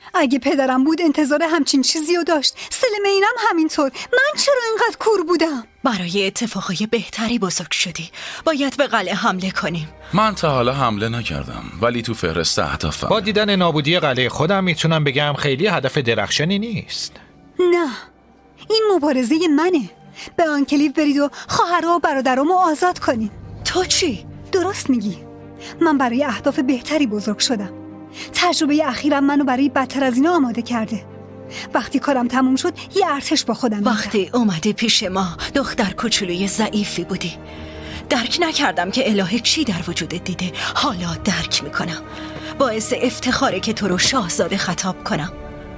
اگه پدرم بود انتظار همچین چیزی رو داشت. سلمینم همینطور. من چرا اینقدر کور بودم؟ برای اتفاقای بهتری بزرگ شدی. باید به قلعه حمله کنیم. من تا حالا حمله نکردم، ولی تو فهرست اهدافم. با دیدن نابودی قلعه خودم میتونم بگم خیلی هدف درخشانی نیست. نه، این مبارزه منه. به آنکلیو برید و خواهرها و برادرامو آزاد کنین. تو چی؟ درست میگی. من برای اهداف بهتری بزرگ شدم. تجربه اخیرم منو برای بدتر از اینا آماده کرده. وقتی کارم تموم شد یه ارتش با خودم وقتی اومدی پیش ما دختر کوچولوی ضعیفی بودی. درک نکردم که الهه چی در وجودت دیده. حالا درک میکنم. باعث افتخاره که تو رو شاهزاده خطاب کنم.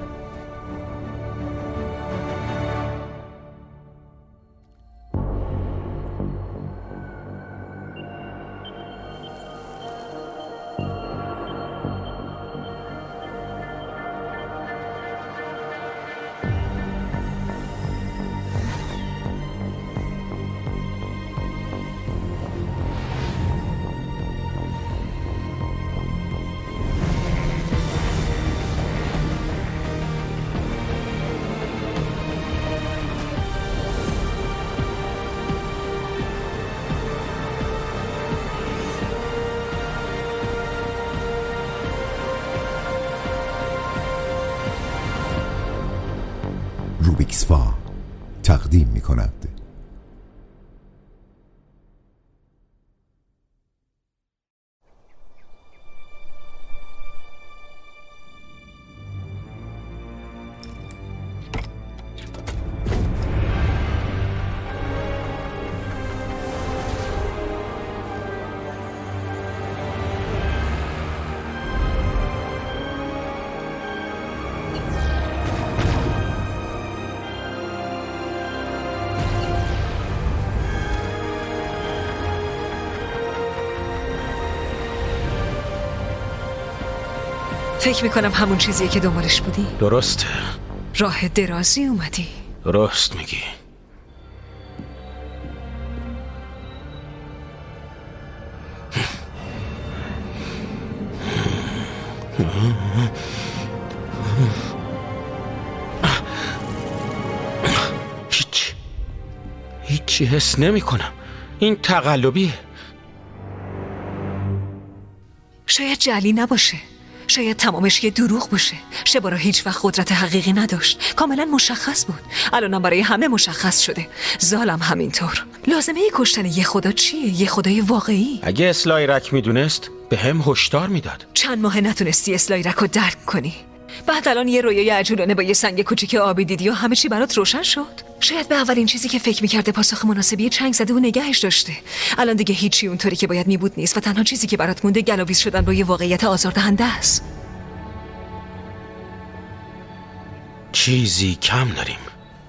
روبیکسفا تقدیم می‌کند. فکر میکنم همون چیزیه که دنبالش بودی. درسته. راه درازی اومدی. درست میگی. هیچی حس نمی کنم. این تقلبیه. شاید جعلی نباشه. شاید تمامش یه دروغ باشه. شبارا هیچ وقت قدرت حقیقی نداشت. کاملا مشخص بود. الانم برای همه مشخص شده. ظالم همینطور. لازمه کشتن یه خدا چیه؟ یه خدای واقعی. اگه اسلایرک میدونست به هم هشدار میداد. چند ماه نتونستی اسلایرک رو درک کنی. بعد الان یه رویای عجولانه با یه سنگ کوچیک آبی دیدی و همه چی برات روشن شد. شاید به اولین چیزی که فکر میکرده پاسخ مناسبی چنگ زده و نگهش داشته. الان دیگه هیچی اونطوری که باید میبود نیست و تنها چیزی که برات مونده گلاویز شدن با یه واقعیت آزاردهنده است. چیزی کم داریم.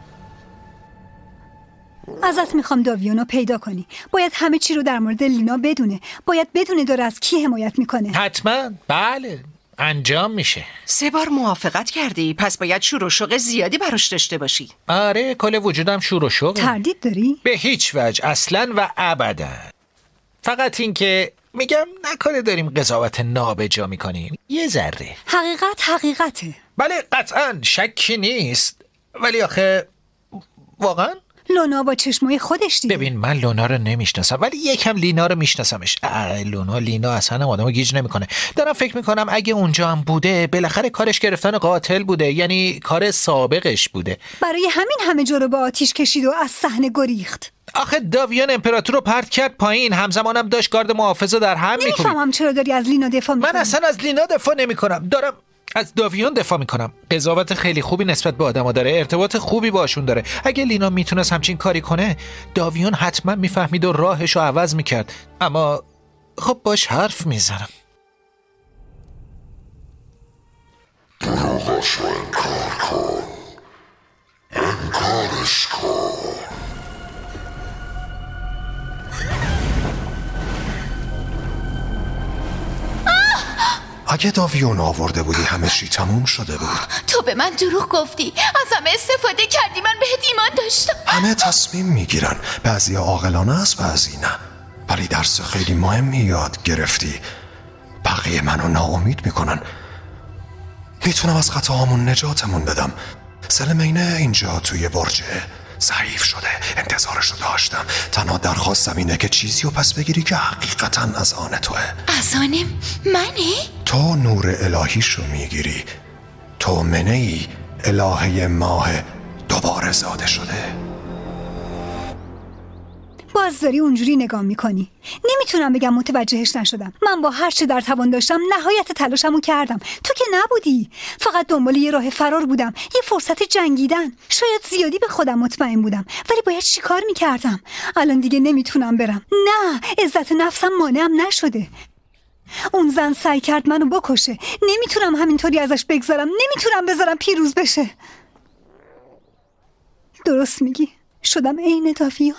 ازت میخوام داویونو پیدا کنی. باید همه چی رو در مورد لینا بدونه. باید بدونه داره از کی حمایت میکنه. حتما. بله، انجام میشه. 3 بار موافقت کردی، پس باید شور و شوق زیادی براش داشته باشی. آره، کل وجودم شور و شوقه. تردید داری؟ به هیچ وجه، اصلا و ابدا. فقط این که میگم نکنه داریم قضاوت نابجا میکنیم. یه ذره حقیقته. بله قطعا، شکی نیست. ولی آخه واقعا لونا با چشمای خودش دیده. ببین، من لونا رو نمیشناسم ولی یکم لینا رو میشناسمش. لینا اصلا آدمو گیج نمیکنه. دارم فکر میکنم اگه اونجا هم بوده بالاخره کارش گرفتن قاتل بوده، یعنی کار سابقش بوده. برای همین همه جا رو با آتیش کشید و از صحنه گریخت. آخه داویان امپراتور رو پرت کرد پایین، همزمانم داشت گارد محافظه در هم میکنه. نمیفهمم چرا داری از لینا دفاع میکنی. من اصلا از لینا دفاع نمیکنم، دارم از داویان دفاع میکنم. قضاوت خیلی خوبی نسبت به آدما داره، ارتباط خوبی باشون داره. اگه لینا میتونست همچین کاری کنه داویان حتما میفهمید و راهشو عوض میکرد. اما خب باش حرف میزنم. دروغش رو انکار کن. انکارش کن. اگه داویون آورده بودی همه چی تموم شده بود. تو به من دروغ گفتی، از همه استفاده کردی، من بهت ایمان داشتم. همه تصمیم میگیرن، بعضی عاقلانه است بعضی نه، ولی درس خیلی مهمی یاد گرفتی. بقیه منو ناامید میکنن. میتونم از خطاهامون نجاتمون بدم. سلمینه اینجا توی برجه ضعیف شده، انتظارشو داشتم. تنها درخواستم اینه که چیزی رو پس بگیری که حقیقتا از آن توه. از آنم منه؟ تو نور الهیشو میگیری. تو منهی الهه ماه دوباره زاده شده. باز داری اونجوری نگاه میکنی. نمیتونم بگم متوجهش نشدم. من با هر چه در توان داشتم نهایت تلاشمو کردم. تو که نبودی. فقط دنبال یه راه فرار بودم، یه فرصت جنگیدن. شاید زیادی به خودم مطمئن بودم، ولی باید چیکار میکردم؟ الان دیگه نمیتونم برم. نه، عزت نفسم مانعم نشده. اون زن سعی کرد منو بکشه. نمیتونم همینطوری ازش بگذارم. نمیتونم بذارم پیروز بشه. درست میگی. شدم عین داویون.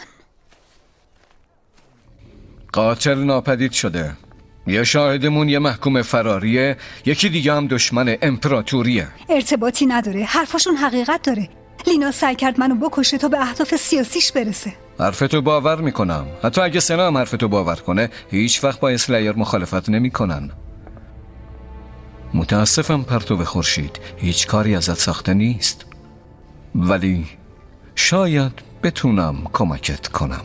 قاتل ناپدید شده. یه شاهدمون یه محکوم فراریه، یکی دیگه هم دشمن امپراتوریه. ارتباطی نداره. حرفاشون حقیقت داره. لینا سعی کرد منو بکشه تا به اهداف سیاسیش برسه. حرفتو باور میکنم. حتی اگه سنا هم حرفتو باور کنه، هیچ وقت با اسلایر مخالفت نمیکنن. متاسفم پرتو خورشید، هیچ کاری ازت ساخته نیست، ولی شاید بتونم کمکت کنم.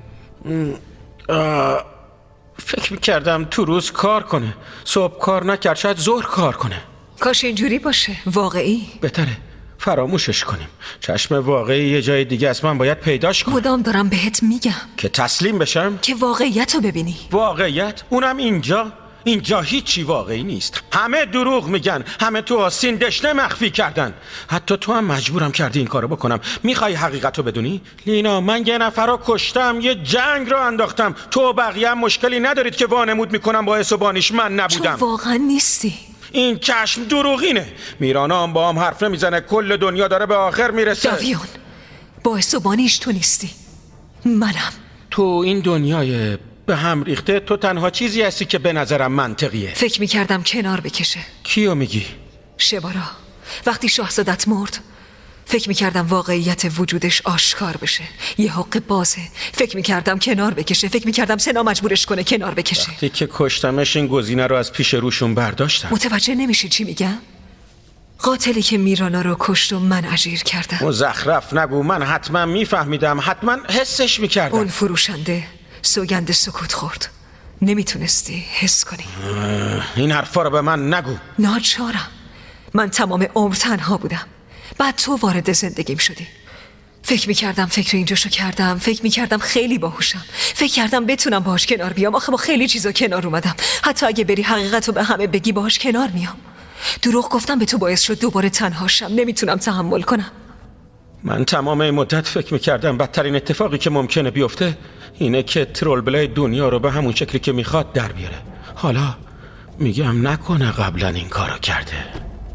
فکر میکردم تو روز کار کنه، صبح کار نکرد، شاید ظهر کار کنه. کاش اینجوری باشه. واقعی بهتره فراموشش کنیم. چشم واقعی یه جای دیگه است، من باید پیداش کنم. مدام دارم بهت میگم که تسلیم بشم، که واقعیت رو ببینی. واقعیت؟ اونم اینجا هیچی واقعی نیست. همه دروغ میگن، همه تو آستین دشنه مخفی کردن. حتی تو هم مجبورم کردی این کارو بکنم. میخوای حقیقت رو بدونی؟ لینا، من یه نفر رو کشتم، یه جنگ رو انداختم. تو و بقیه هم مشکلی ندارید که وانمود میکنم باعث و بانیش من نبودم. تو واقعا نیستی. این چشم دروغینه. میرانا هم با هم حرف نمیزنه، کل دنیا داره به آخر میرسه. داویون، باعث و بانیش تو نیستی، منم. تو این دنیای به هم ریخته تو تنها چیزی هستی که به نظرم منطقیه. فکر میکردم کنار بکشه. کیو میگی؟ شبارا. وقتی شاهزادت مرد فکر میکردم واقعیت وجودش آشکار بشه. یه حق بازه. فکر میکردم کنار بکشه. فکر میکردم سنا مجبورش کنه کنار بکشه. وقتی که کشتمش این گزینه رو از پیش روشون برداشتم. متوجه نمیشی چی میگم؟ قاتلی که میرانا رو کشت و من اجیر کردم. مزخرف نگو، من حتما میفهمیدم، حتما حسش میکردم. اون فروشنده سوگند سکوت خورد. نمیتونستی حس کنی. این حرفا رو به من نگو. ناچارم. من تمام عمر تنها بودم، بعد تو وارد زندگیم شدی. فکر میکردم فکر اینجاشو کردم. فکر میکردم خیلی باهوشم. فکر کردم بتونم باهاش کنار بیام. آخه با خیلی چیزا کنار اومدم. حتی اگه بری حقیقتو به همه بگی باهاش کنار میام. دروغ گفتم به تو باعث شد دوباره تنها شم. نمیتونم تحمل کنم. من تمام این مدت فکر میکردم بدترین اتفاقی که ممکنه بیفته اینه که ترول بلای دنیا رو به همون شکلی که میخواد در بیاره. حالا میگم نکنه قبلا این کارو کرده.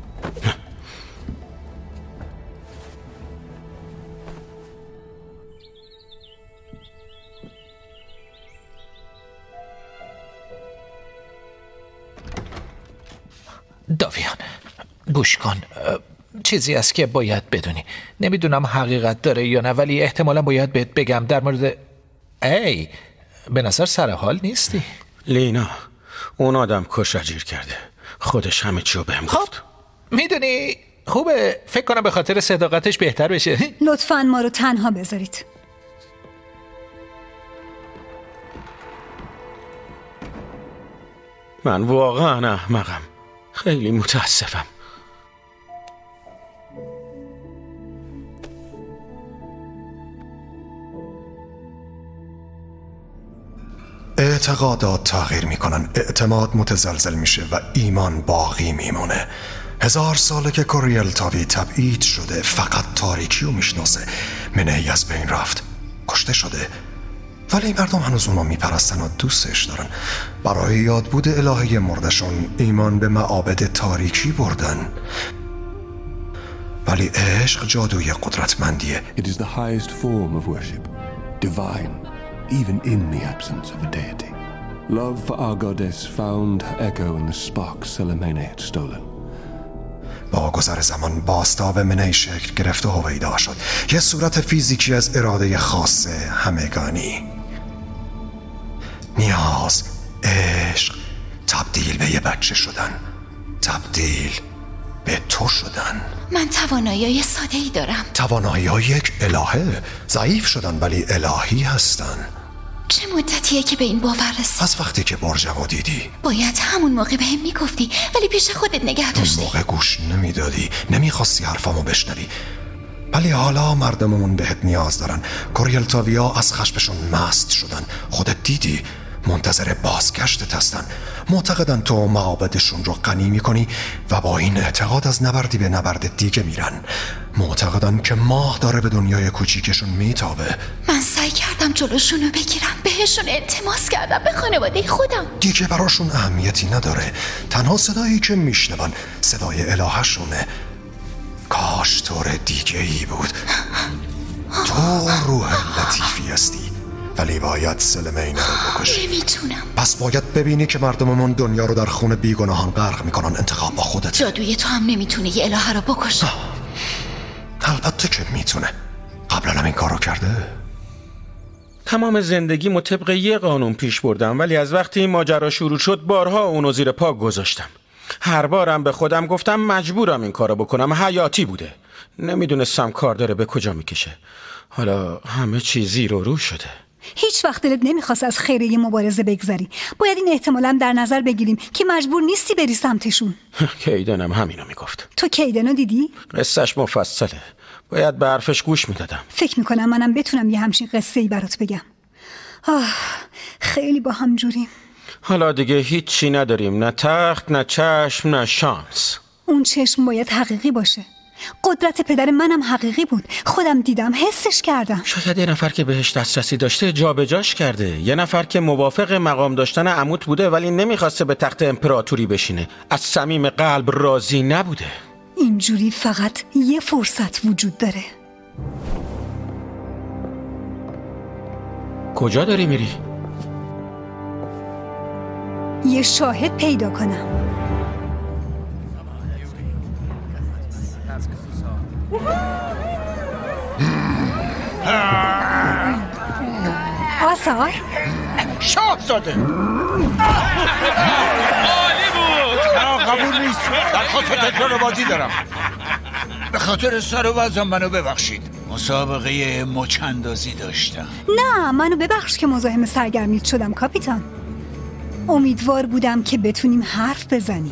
داویان، گوش کن. چیزی است که باید بدونی. نمیدونم حقیقت داره یا نه، ولی احتمالا باید بهت بگم در مورد... ای، به نظر سر حال نیستی. لینا، اون آدم کش اجیر کرده. خودش همه چیو بهم گفت. میدونی خوبه، فکر کنم به خاطر صداقتش بهتر بشه. لطفاً ما رو تنها بذارید. من واقعا احمقم. خیلی متاسفم. اعتقادات تغییر میکنن، اعتماد متزلزل میشه و ایمان باقی میمونه. 1000 ساله که کوریل تاوی تبعید شده، فقط تاریکی رو میشناسه. منهی از بین رفت، کشته شده، ولی مردم هنوز اونو میپرستن و دوستش دارن. برای یادبود الهه مردشون ایمان به معابد تاریکی بردن. ولی عشق جادوی قدرتمندیه. It is the highest form of worship, divine, even in the absence of a deity. Love for our goddess found echo in the spark Selemene had stolen. با گذر زمان بازتاب منهی شکل گرفت و هویدا شد. یه صورت فیزیکی از اراده خاص همگانی. نیاز، عشق، تبدیل به یه بچه شدن، تبدیل به تو شدن. من توانایی ساده‌ای دارم. توانایی های یک الهه. ضعیف شدن ولی الهی هستن. چه مدتیه که به این باور رسید؟ از وقتی که برجمو دیدی. باید همون موقع بهم میگفتی، ولی پیش خودت نگه داشتی. اون موقع گوش نمیدادی، نمیخواستی حرفامو بشنوی. ولی حالا مردممون بهت نیاز دارن. کوریل تاویا از خشمشون مست شدن. خودت دیدی، منتظر بازگشتت هستن. معتقدن تو معابدشون رو غنی میکنی و با این اعتقاد از نبردی به نبرد دیگه میرن. معتقدن که ماه داره به دنیای کوچیکشون میتابه. من سعی کردم جلوشونو بگیرم، بهشون التماس کردم، به خانواده خودم. دیگه براشون اهمیتی نداره. تنها صدایی که میشنون صدای الهشونه. کاش طور دیگه ای بود. تو روح لطیفی هستی، ولی باید سلمینه رو بکشی. نمیتونم. پس باید ببینی که مردممون دنیا رو در خون بیگناهان غرق میکنن. انتخاب با خودت. جادوی تو هم نمیتونه یه الهه رو بکشه. البته که میتونه. قبلا هم این کار رو کرده. تمام زندگی مطابق یه قانون پیش بردم، ولی از وقتی این ماجرا شروع شد بارها اونو زیر پا گذاشتم. هر بارم به خودم گفتم مجبورم این کارو بکنم، حیاتی بوده. نمیدونستم کار داره به کجا میکشه. حالا همه چیز زیر و رو شده. هیچ وقت دلت نمیخواست از خیره یه مبارزه بگذری. باید این احتمالم در نظر بگیریم که مجبور نیستی بری سمتشون. کیدنم همینو میگفت. تو کیدنو دیدی؟ قصهش مفصله. باید به حرفش گوش میدادم. فکر میکنم منم بتونم یه همچین قصه ای برات بگم. خیلی با هم جوریم. حالا دیگه هیچی نداریم، نه تخت، نه چشم، نه شانس. اون چشم باید حقیقی باشه. قدرت پدر منم حقیقی بود. خودم دیدم، حسش کردم. شاید یه نفر که بهش دسترسی داشته جابجاش کرده. یه نفر که موافق مقام داشتن عموت بوده ولی نمیخواسته به تخت امپراتوری بشینه. از صمیم قلب راضی نبوده. اینجوری فقط یه فرصت وجود داره. کجا داری میری؟ یه شاهد پیدا کنم. آثار شاهزاده عالی بود. قبول نیست. در خاطر تکرار بازی دارم. به خاطر سر و وضعم منو ببخشید. مسابقه مچ‌اندازی داشتم. نه، منو ببخش که مزاحم سرگرمیت شدم کاپیتان. امیدوار بودم که بتونیم حرف بزنیم.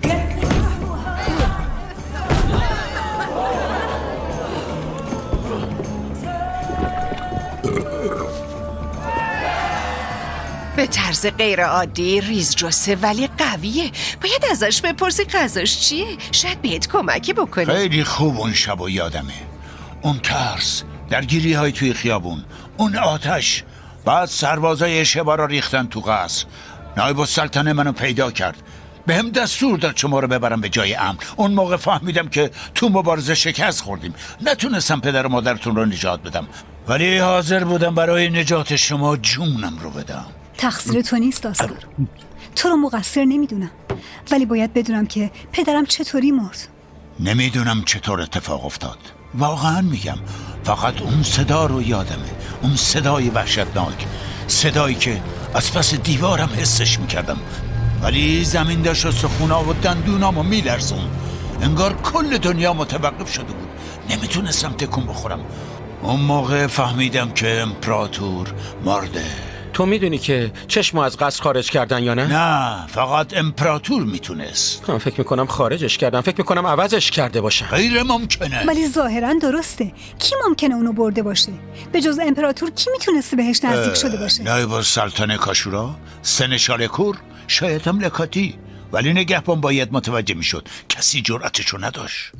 به طرز غیر عادی ریز جسه ولی قویه. باید ازش بپرسی غذاش چیه، شاید بهت کمکی بکنه. خیلی خوب اون شب و یادمه. اون ترس، درگیری های توی خیابون، اون آتش. بعد سربازای شبا را ریختن تو قصر. نایب السلطنه منو پیدا کرد، به هم دستور داد شما رو ببرم به جای امن. اون موقع فهمیدم که تو مبارزه شکست خوردیم. نتونستم پدر و مادرتون رو نجات بدم، ولی حاضر بودم برای نجات شما جونم رو بدم. تقصیر تو نیست آثار. تو رو مقصر نمیدونم، ولی باید بدونم که پدرم چطوری مرد. نمیدونم چطور اتفاق افتاد، واقعا میگم. فقط اون صدا رو یادمه، اون صدای وحشتناک، صدایی که از پس دیوارم حسش میکردم، ولی زمین داشت و سخونا و دندونامو میلرزون. انگار کل دنیا متوقف شده بود. نمیتونستم تکون بخورم. اون موقع فهمیدم که امپراتور مرده. تو میدونی که چشمو از قصر خارج کردن یا نه؟ نه، فقط امپراتور میتونست. من فکر میکنم خارجش کردن، فکر میکنم عوضش کرده باشن. غیر ممکنه. ولی ظاهرا درسته. کی ممکنه اونو برده باشه؟ به جز امپراتور کی میتونسته بهش نزدیک شده باشه؟ نایب السلطنه کاشورا، سنشالکور، شاید هم لکاتی. ولی نگهبان باید متوجه میشد. کسی جرأتشو نداشت.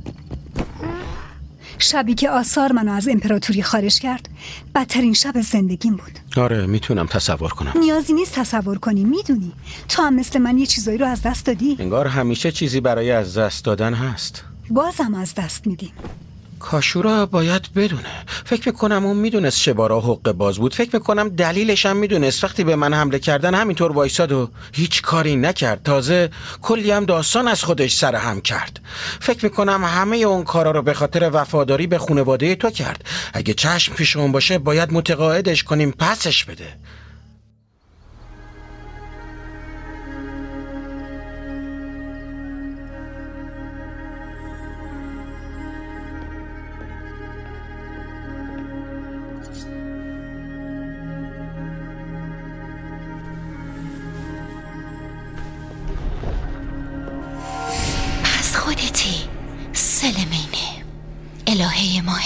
شبی که آثار منو از امپراتوری خارج کرد بدترین شب زندگیم بود. آره میتونم تصور کنم. نیازی نیست تصور کنی، میدونی تو هم مثل من یه چیزایی رو از دست دادی. انگار همیشه چیزی برای از دست دادن هست. بازم از دست میدیم. کاشورا باید بدونه. فکر میکنم اون میدونست شبارا حقه باز بود. فکر میکنم دلیلش هم میدونست. وقتی به من حمله کردن همینطور وایساد و هیچ کاری نکرد. تازه کلی هم داستان از خودش سرهم کرد. فکر میکنم همه اون کارا رو به خاطر وفاداری به خانواده تو کرد. اگه چشم پیش اون باشه باید متقاعدش کنیم پسش بده.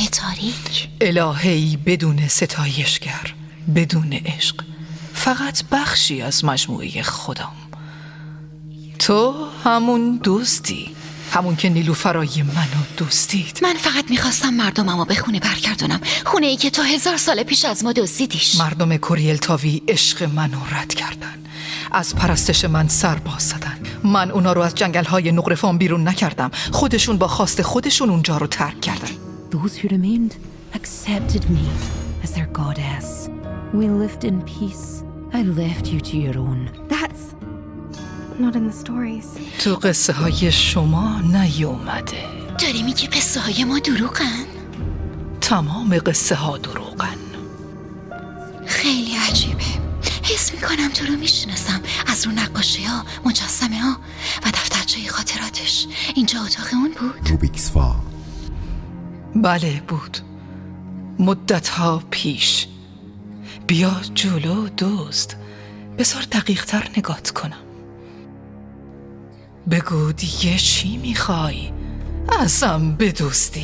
تاریک. الهه‌ای بدون ستایشگر، بدون عشق، فقط بخشی از مجموعه خودم. تو همون دوستی، همون که نیلوفرای منو دوستید. من فقط میخواستم مردممو به خونه برگردونم، خونه ای که تو 1000 سال پیش از ما دزدیدیش. مردم کوریل تاوی عشق منو رد کردن، از پرستش من سر باز زدن. من اونا رو از جنگل‌های نقرفان بیرون نکردم، خودشون با خواست خودشون اونجا رو ترک کردن. Those who remained accepted me as their goddess. We lived in peace. I left you to your own. That's not in the stories. تو قصه های شما نیومده. داری میگی قصه های ما دروغن؟ تمام قصه ها دروغن. خیلی عجیبه. حس میکنم تو رو میشناسم، از رو نقاشی ها، مجسمه ها و دفترچه خاطراتش. اینجا اتاق اون بود؟ روبیکس فا. بله بود، مدت ها پیش. بیا جلو دوست، بذار دقیق تر نگات کنم. بگو دیگه چی میخوای ازم بدوستی؟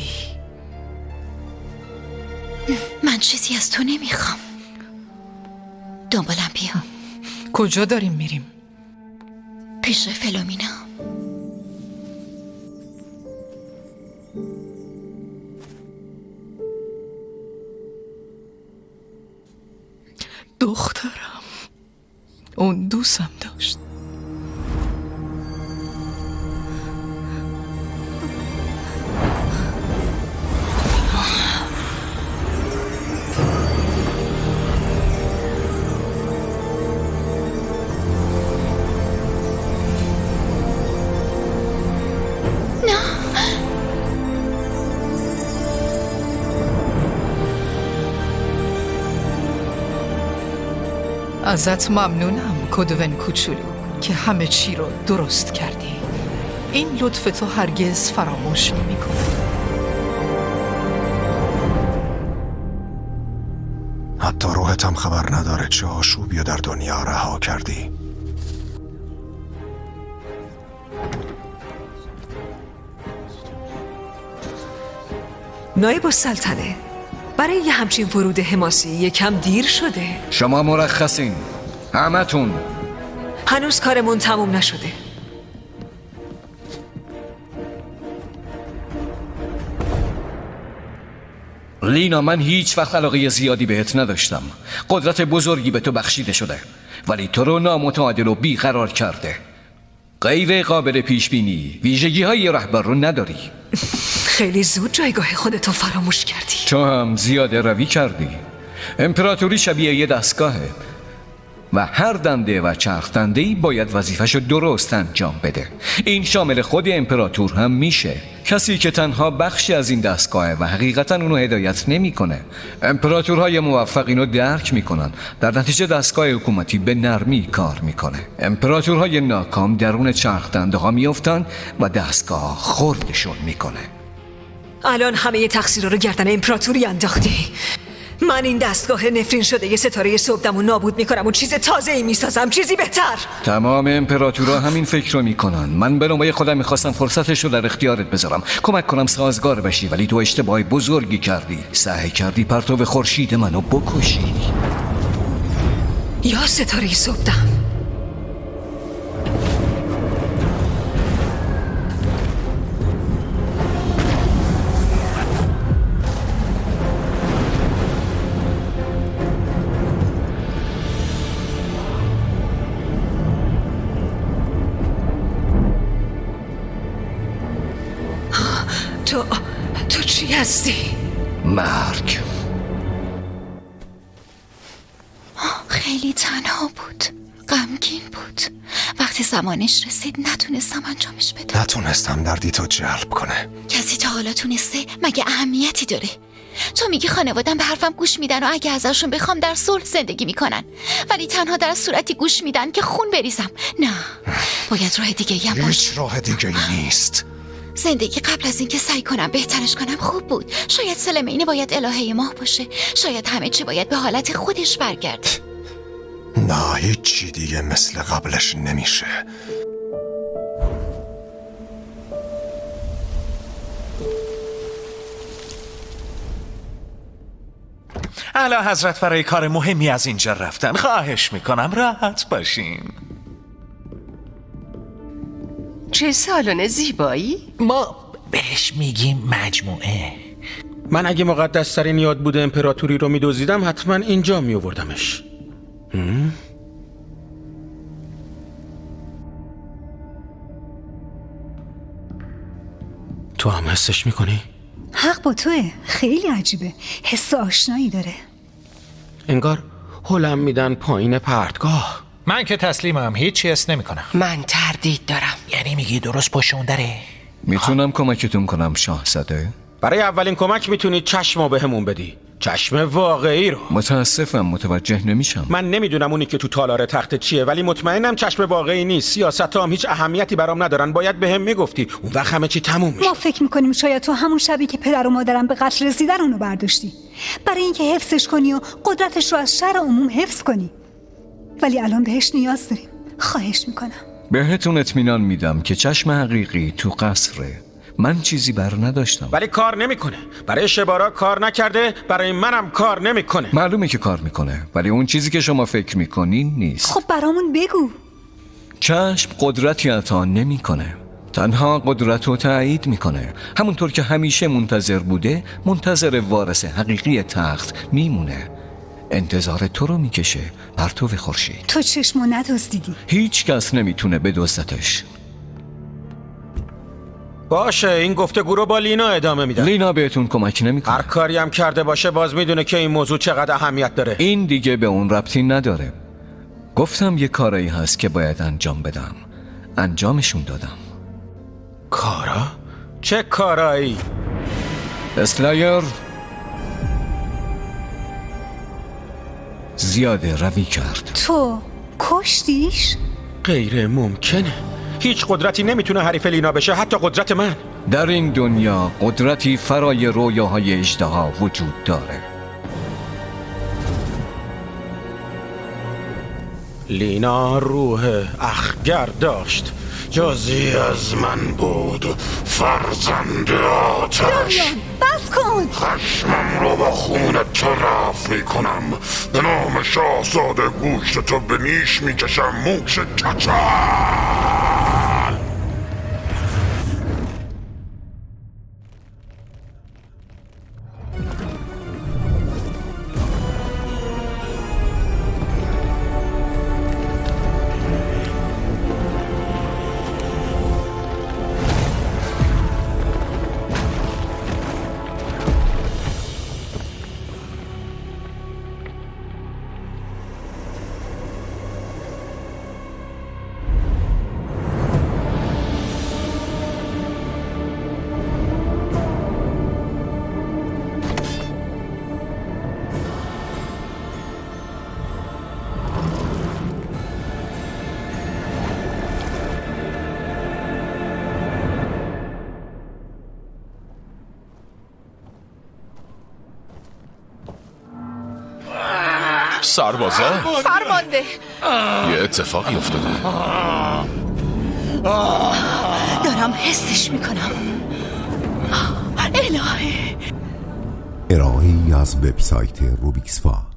من چیزی از تو نمیخوام. دنبالم بیا. کجا داریم میریم؟ پیش فلومینا. دخترم، اون دوستم داشت. ازت ممنونم کدوون کوچولو که همه چی رو درست کردی. این لطف تو هرگز فراموش نمی‌کنم. حتی روحت هم خبر نداره چه آشوبی در دنیا رها کردی. نایب السلطنه، برای یه همچین ورود حماسی یکم دیر شده. شما مرخصین، همتون. هنوز کارمون تموم نشده. لینا، من هیچ وقت علاقه زیادی بهت نداشتم. قدرت بزرگی به تو بخشیده شده، ولی تو رو نامتعادل و بیقرار کرده. غیر قابل پیش بینی، ویژگی های رهبر رو نداری. خیلی زود جایگاه خودتو فراموش کردی. تو هم زیاده روی کردی. امپراتوری شبیه یه دستگاهه و هر دنده و چرخ دنده‌ای باید وظیفه‌شو درست انجام بده. این شامل خود امپراتور هم میشه، کسی که تنها بخشی از این دستگاهه و حقیقتا اونو هدایت نمیکنه. امپراتورهای موفق اینو درک میکنن، در نتیجه دستگاه حکومتی به نرمی کار میکنه. امپراتورهای ناکام درون چرخ دنده ها میافتن و دستگاه خردشون میکنه. الان همه تقصیر رو گردن امپراتوری انداختی. من این دستگاه نفرین شده یه ستاره صبحدم و نابود میکنم و چیز تازه‌ای میسازم، چیزی بهتر. تمام امپراتورها همین فکر رو میکنن. من به نوبه خودم میخواستم فرصتش رو در اختیارت بذارم، کمک کنم سازگار بشی، ولی تو اشتباه بزرگی کردی. سعی کردی پرتو خورشید منو بکشی. یا ستاره صبحدم. تو چی هستی؟ مرگ. خیلی تنها بود، غمگین بود. وقتی زمانش رسید نتونستم انجامش بدم. نتونستم دردی تو جلب کنه. کسی تا حالا تونسته؟ مگه اهمیتی داره؟ تو میگی خانوادم به حرفم گوش میدن و اگه ازشون بخوام در صلح زندگی میکنن، ولی تنها در صورتی گوش میدن که خون بریزم. نه، باید راه دیگه هم باشه. هیچ راه دیگه نیست. زندگی قبل از اینکه سعی کنم بهترش کنم خوب بود. شاید سلمینه باید الهه ماه باشه، شاید همه چی باید به حالت خودش برگرده. نه، هیچی دیگه مثل قبلش نمیشه. اعلی حضرت برای کار مهمی از اینجا رفتن. خواهش میکنم راحت باشین. چه سالن زیبایی؟ ما بهش میگیم مجموعه. من اگه مقدس ترین یاد بوده امپراتوری رو میدزدیدم حتما اینجا میآوردمش. تو هم حسش میکنی؟ حق با توه. خیلی عجیبه. حس آشنایی داره. انگار هلم میدن پایین پرتگاه. من که تسلیمم، هیچی حس نمیکنم. من تردید دارم. یعنی میگی درست پشون داره؟ میتونم کمکتون کنم شاهزاده؟ برای اولین کمک میتونی چشمو بهمون بدی. چشم واقعی رو. متاسفم متوجه نمیشم. من نمیدونم اونی که تو تالار تخت چیه، ولی مطمئنم چشم واقعی نیست. سیاست هم هیچ اهمیتی برام ندارن. باید بهم میگفتی، اون وقت همه چی تموم میشه. ما فکر میکنیم شاید تو همون شبی که پدر و مادرم به قتل رسیدن اونو برداشتی برای اینکه حفظش کنی و قدرتش رو از شر عموم حفظ کنی، ولی الان بهش نیاز داریم. خواهش میکنم. بهتون اطمینان میدم که چشم حقیقی تو قصره. من چیزی بر نداشتم. ولی کار نمیکنه. برای شبارا کار نکرده، برای منم کار نمیکنه. معلومه که کار میکنه، ولی اون چیزی که شما فکر میکنین نیست. خب برامون بگو. چشم قدرتی عطا نمیکنه، تنها قدرت رو تایید میکنه. همونطور که همیشه منتظر بوده، منتظر وارث حقیقی تخت میمونه. انتظار تو رو میکشه، پرتو خورشید. تو چشمو ندزدیدی. هیچ کس نمیتونه بدزدتش. باشه، این گفتگو رو با لینا ادامه میدم. لینا بهتون کمک نمیکنه. هر کاری هم کرده باشه باز میدونه که این موضوع چقدر اهمیت داره. این دیگه به اون ربطی نداره. گفتم یه کارایی هست که باید انجام بدم. انجامشون دادم. کارا؟ چه کارایی؟ اسلایر زیاده روی کرد. تو کشتیش؟ غیر ممکنه. هیچ قدرتی نمیتونه حریف لینا بشه، حتی قدرت من. در این دنیا قدرتی فرای رویاهای اژدها وجود داره. لینا روح اخگر داشت، جزی از من بود. فرزند آتش، بس کن. خشمم رو با خونت تو رفت میکنم. به نام شاهزاده گوشت تو به نیش میکشم. موش کچل. سربازا فرمانده، یه اتفاقی افتاده. دارم حسش میکنم. الهه. ارائه‌ای از وبسایت روبیکسفا.